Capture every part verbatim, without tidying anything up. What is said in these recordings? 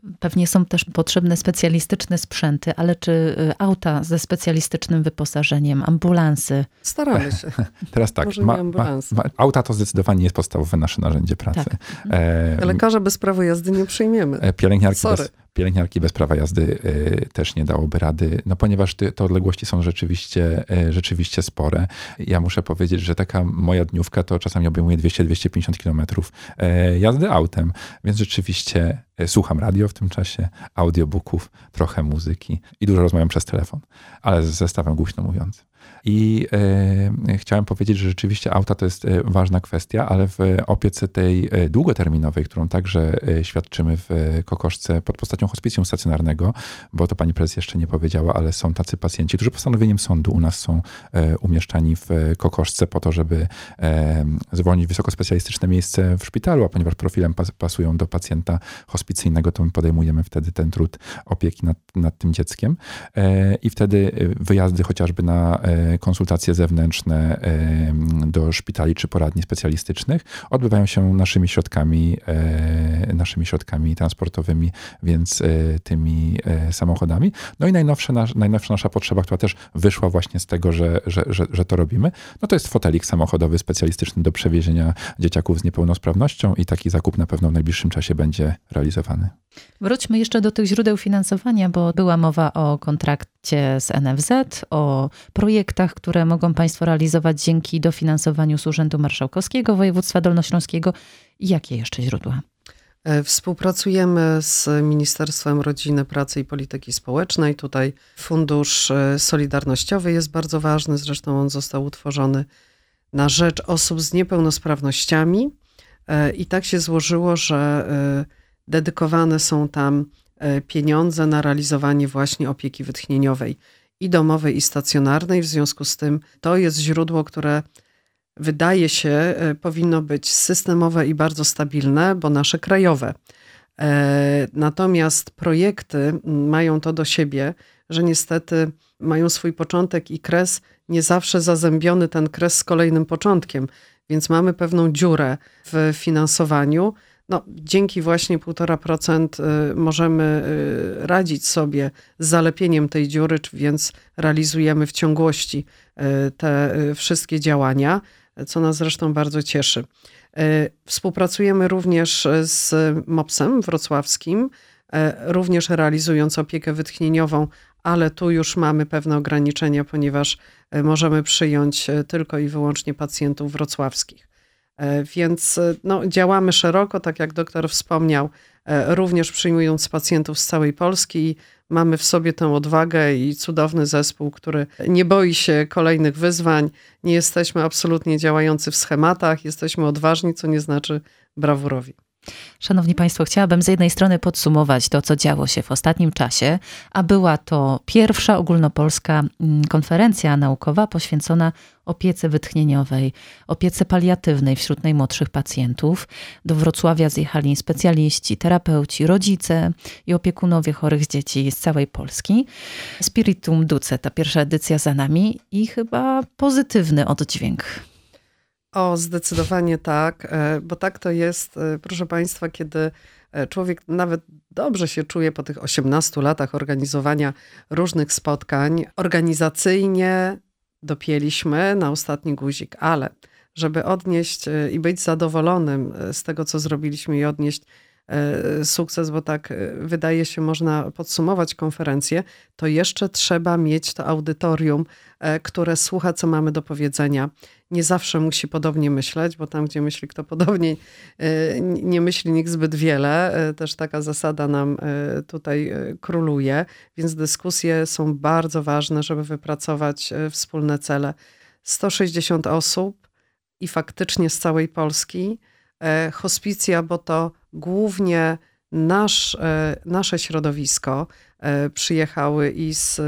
Pewnie są też potrzebne specjalistyczne sprzęty, ale czy auta ze specjalistycznym wyposażeniem, ambulansy? Staramy się. Teraz tak, Może ma, nie ambulansy. ma, auta to zdecydowanie jest podstawowe nasze narzędzie pracy. Tak. E, Lekarza bez prawa jazdy nie przyjmiemy. Pielęgniarki Sorry. bez, pielęgniarki bez prawa jazdy y, też nie dałoby rady, no ponieważ ty, te odległości są rzeczywiście, y, rzeczywiście spore. Ja muszę powiedzieć, że taka moja dniówka to czasami obejmuje dwieście do dwustu pięćdziesięciu kilometrów y, jazdy autem, więc rzeczywiście y, słucham radio w tym czasie, audiobooków, trochę muzyki i dużo rozmawiam przez telefon, ale z zestawem głośno mówiącym. I e, chciałem powiedzieć, że rzeczywiście auta to jest e, ważna kwestia, ale w opiece tej e, długoterminowej, którą także e, świadczymy w e, Kokoszce pod postacią hospicjum stacjonarnego, bo to pani prezes jeszcze nie powiedziała, ale są tacy pacjenci, którzy postanowieniem sądu u nas są e, umieszczani w Kokoszce po to, żeby e, zwolnić wysokospecjalistyczne miejsce w szpitalu, a ponieważ profilem pas, pasują do pacjenta hospicyjnego, to my podejmujemy wtedy ten trud opieki nad, nad tym dzieckiem e, i wtedy wyjazdy chociażby na e, konsultacje zewnętrzne do szpitali czy poradni specjalistycznych odbywają się naszymi środkami, naszymi środkami transportowymi, więc tymi samochodami. No i najnowsza, najnowsza nasza potrzeba, która też wyszła właśnie z tego, że, że, że, że to robimy, no to jest fotelik samochodowy specjalistyczny do przewiezienia dzieciaków z niepełnosprawnością i taki zakup na pewno w najbliższym czasie będzie realizowany. Wróćmy jeszcze do tych źródeł finansowania, bo była mowa o kontrakcie z N F Z, o projektach, które mogą państwo realizować dzięki dofinansowaniu z Urzędu Marszałkowskiego Województwa Dolnośląskiego. Jakie jeszcze źródła? Współpracujemy z Ministerstwem Rodziny, Pracy i Polityki Społecznej. Tutaj Fundusz Solidarnościowy jest bardzo ważny, zresztą on został utworzony na rzecz osób z niepełnosprawnościami i tak się złożyło, że dedykowane są tam pieniądze na realizowanie właśnie opieki wytchnieniowej i domowej, i stacjonarnej. W związku z tym to jest źródło, które wydaje się powinno być systemowe i bardzo stabilne, bo nasze krajowe. Natomiast projekty mają to do siebie, że niestety mają swój początek i kres, nie zawsze zazębiony ten kres z kolejnym początkiem, więc mamy pewną dziurę w finansowaniu. No, dzięki właśnie półtora procent możemy radzić sobie z zalepieniem tej dziury, więc realizujemy w ciągłości te wszystkie działania, co nas zresztą bardzo cieszy. Współpracujemy również z MOPS-em wrocławskim, również realizując opiekę wytchnieniową, ale tu już mamy pewne ograniczenia, ponieważ możemy przyjąć tylko i wyłącznie pacjentów wrocławskich. Więc no, działamy szeroko, tak jak doktor wspomniał, również przyjmując pacjentów z całej Polski i mamy w sobie tę odwagę i cudowny zespół, który nie boi się kolejnych wyzwań. Nie jesteśmy absolutnie działający w schematach, jesteśmy odważni, co nie znaczy brawurowi. Szanowni Państwo, chciałabym z jednej strony podsumować to, co działo się w ostatnim czasie, a była to pierwsza ogólnopolska konferencja naukowa poświęcona opiece wytchnieniowej, opiece paliatywnej wśród najmłodszych pacjentów. Do Wrocławia zjechali specjaliści, terapeuci, rodzice i opiekunowie chorych dzieci z całej Polski. Spiritum Duce, ta pierwsza edycja za nami i chyba pozytywny oddźwięk. O, zdecydowanie tak, bo tak to jest, proszę Państwa, kiedy człowiek nawet dobrze się czuje po tych osiemnastu latach organizowania różnych spotkań. Organizacyjnie dopięliśmy na ostatni guzik, ale żeby odnieść i być zadowolonym z tego, co zrobiliśmy i odnieść sukces, bo tak wydaje się, można podsumować konferencję, to jeszcze trzeba mieć to audytorium, które słucha, co mamy do powiedzenia. Nie zawsze musi podobnie myśleć, bo tam, gdzie myśli kto podobnie, nie myśli nikt zbyt wiele. Też taka zasada nam tutaj króluje, więc dyskusje są bardzo ważne, żeby wypracować wspólne cele. sto sześćdziesiąt osób i faktycznie z całej Polski. Hospicja, bo to głównie nasz, nasze środowisko przyjechały i z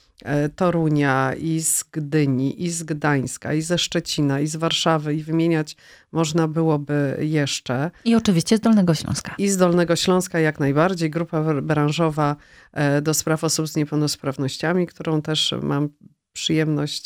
Torunia, i z Gdyni, i z Gdańska, i ze Szczecina, i z Warszawy, i wymieniać można byłoby jeszcze. I oczywiście z Dolnego Śląska. I z Dolnego Śląska jak najbardziej. Grupa branżowa do spraw osób z niepełnosprawnościami, którą też mam przyjemność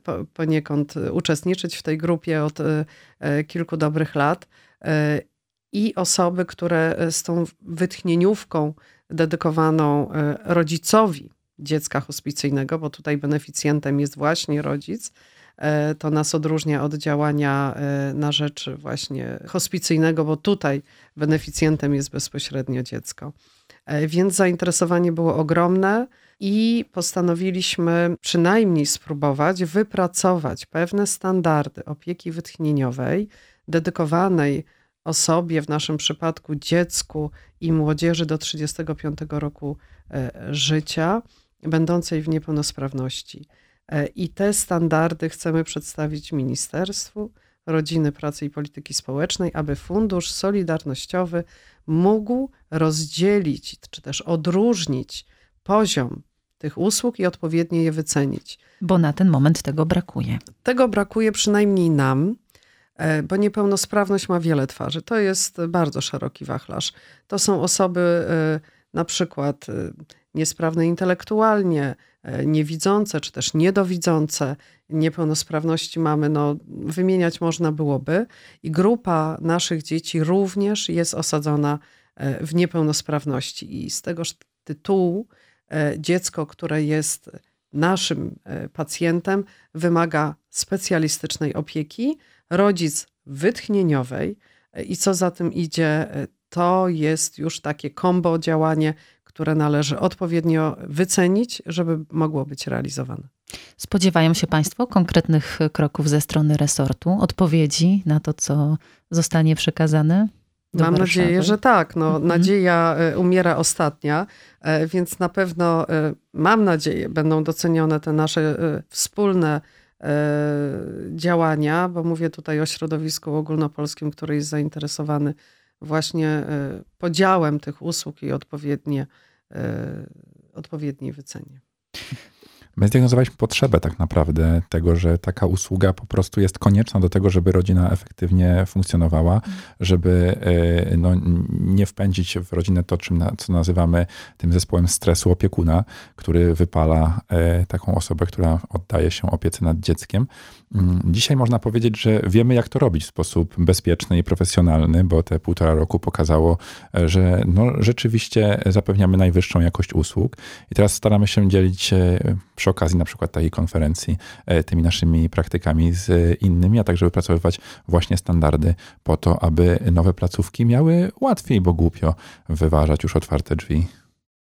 poniekąd uczestniczyć w tej grupie od kilku dobrych lat. i osoby, które z tą wytchnieniówką dedykowaną rodzicowi dziecka hospicyjnego, bo tutaj beneficjentem jest właśnie rodzic, to nas odróżnia od działania na rzecz właśnie hospicyjnego, bo tutaj beneficjentem jest bezpośrednio dziecko. Więc zainteresowanie było ogromne i postanowiliśmy przynajmniej spróbować wypracować pewne standardy opieki wytchnieniowej dedykowanej osobie, w naszym przypadku dziecku i młodzieży do trzydziestego piątego roku życia, będącej w niepełnosprawności. I te standardy chcemy przedstawić Ministerstwu Rodziny, Pracy i Polityki Społecznej, aby Fundusz Solidarnościowy mógł rozdzielić, czy też odróżnić poziom tych usług i odpowiednio je wycenić. Bo na ten moment tego brakuje. Tego brakuje przynajmniej nam, bo niepełnosprawność ma wiele twarzy. To jest bardzo szeroki wachlarz. To są osoby na przykład niesprawne intelektualnie, niewidzące, czy też niedowidzące. Niepełnosprawności mamy, no wymieniać można byłoby. I grupa naszych dzieci również jest osadzona w niepełnosprawności. I z tegoż tytułu dziecko, które jest naszym pacjentem, wymaga specjalistycznej opieki, rodzic wytchnieniowej i co za tym idzie, to jest już takie kombo działanie, które należy odpowiednio wycenić, żeby mogło być realizowane. Spodziewają się Państwo konkretnych kroków ze strony resortu, odpowiedzi na to, co zostanie przekazane? Mam Warszawy? nadzieję, że tak. No, Mhm. Nadzieja umiera ostatnia, więc na pewno, mam nadzieję, będą docenione te nasze wspólne działania, bo mówię tutaj o środowisku ogólnopolskim, który jest zainteresowany właśnie podziałem tych usług i odpowiednie, odpowiedniej wycenie. My zdiagnozowaliśmy potrzebę tak naprawdę tego, że taka usługa po prostu jest konieczna do tego, żeby rodzina efektywnie funkcjonowała, żeby no, nie wpędzić w rodzinę to, czym na, co nazywamy tym zespołem stresu opiekuna, który wypala taką osobę, która oddaje się opiece nad dzieckiem. Dzisiaj można powiedzieć, że wiemy, jak to robić w sposób bezpieczny i profesjonalny, bo te półtora roku pokazało, że no, rzeczywiście zapewniamy najwyższą jakość usług i teraz staramy się dzielić przy okazji na przykład takiej konferencji tymi naszymi praktykami z innymi, a także wypracowywać właśnie standardy po to, aby nowe placówki miały łatwiej, bo głupio wyważać już otwarte drzwi.